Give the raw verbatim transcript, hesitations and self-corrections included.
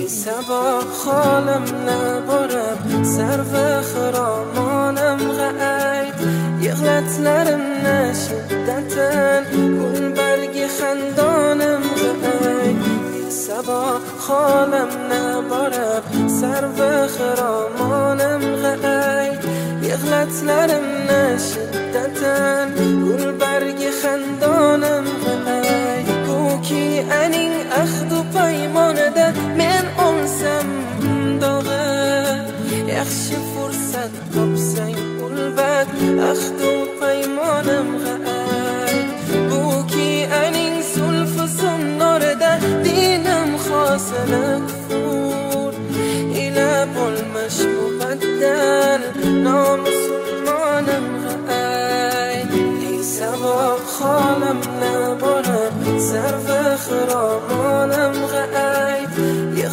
sabah xolam naborib sarva xiramonam g'ayt yig'latlarimni shiddatan gulbargi xandonim g'ayt sabah xolam naborib sarva xiramonam g'ayt yig'latlarimni shiddatan gulbargi xandonim g'ayt ki aning ahdu paymonida men olsam dog'i yaxshi fursat topsang ulbat ahdu paymonim g'ay bu ki aning sulfi sunnorida dinim xosini kufur ila bo'lmish mubaddal nomusulmonim g'ay ey sabah xolamni borib sarva xirom